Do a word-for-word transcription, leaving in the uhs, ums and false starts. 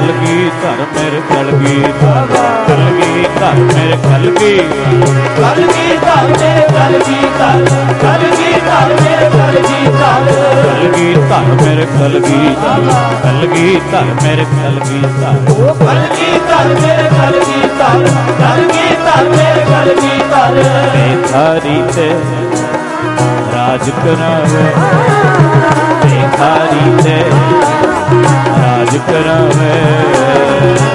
ਕਲਗੀ ਧਰ ਮੇਰੇ ਕਲਗੀ ਧਰ ਕਲਗੀ ਧਰ ਮੇਰੇ ਕਲਗੀ ਕਲਗੀ ਧਰ ਮੇਰੇ ਕਲਗੀ ਧਰ ਕਲਗੀ ਧਰ ਮੇਰੇ ਕਲਗੀ ਧਰ ਕਲਗੀ ਧਰ ਮੇਰੇ ਕਲਗੀ ਧਰ ਕਲਗੀ ਧਰ ਮੇਰੇ ਕਲਗੀ ਧਰ ਕਲਗੀ ਧਰ ਮੇਰੇ ਕਲਗੀ ਧਰ ਕਲਗੀ ਧਰ ਮੇਰੇ ਕਲਗੀ ਧਰ ਬੇਖਾਰੀ ਤੇ ਰਾਜ ਕਰਾਵੇ ਬੇਖਾਰੀ ਤੇ ਰਾਜ ਕਰਾਵੇ